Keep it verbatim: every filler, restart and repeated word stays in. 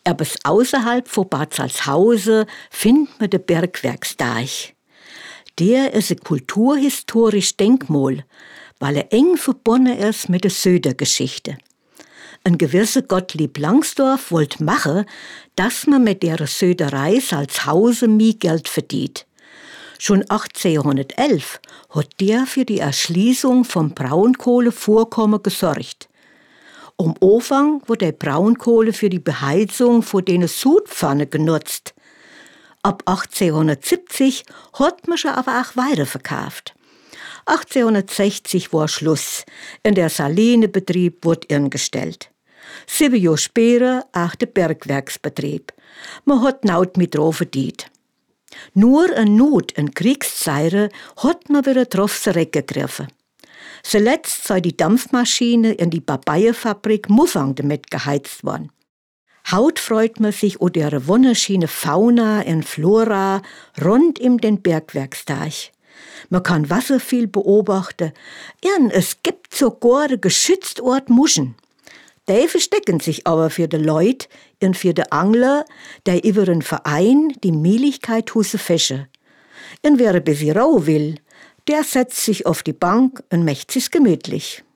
Etwas außerhalb von Bad Salzhausen findet man den Bergwerksdeich. Der ist ein kulturhistorisches Denkmal, weil er eng verbunden ist mit der Söder-Geschichte. Ein gewisser Gottlieb Langsdorff wollte machen, dass man mit der Söderei Salzhausen mehr Geld verdient. Schon achtzehnhundertelf hat der für die Erschließung vom Braunkohlevorkommen gesorgt. Am Anfang wurde die Braunkohle für die Beheizung von den Sudpfannen genutzt. Ab achtzehnhundertsiebzig hat man schon aber auch weiterverkauft. achtzehnhundertsechzig war Schluss. In der Salinebetrieb wurde eingestellt. Sieben Jahre später auch der Bergwerksbetrieb. Man hat naut mit drauf verdient. Nur in Not in Kriegszeiten hat man wieder drauf zurückgegriffen. Zuletzt sei die Dampfmaschine in die Papayefabrik Muffang damit geheizt worden. Haut freut man sich o der wunderschöne Fauna und Flora rund um den Bergwerksteich. Man kann Wasser viel beobachten, und es gibt sogar den geschützten Ort Muschen. Die verstecken sich aber für die Leute und für die Angler, die über den Verein die Möglichkeit husse fischen. Und wer ein bisschen rau will, der setzt sich auf die Bank und macht sich's gemütlich.